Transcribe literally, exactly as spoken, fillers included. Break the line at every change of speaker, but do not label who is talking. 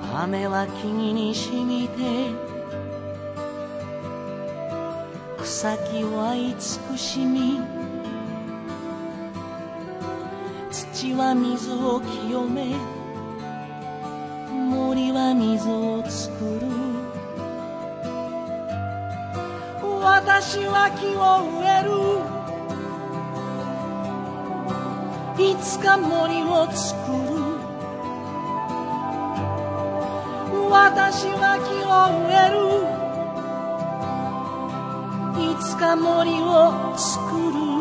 雨は木々に染みて草木は慈しみ、土は水を清め、森は水を作る。私は木を植える、いつか森を作る。私は木を植える、いつか森を作る。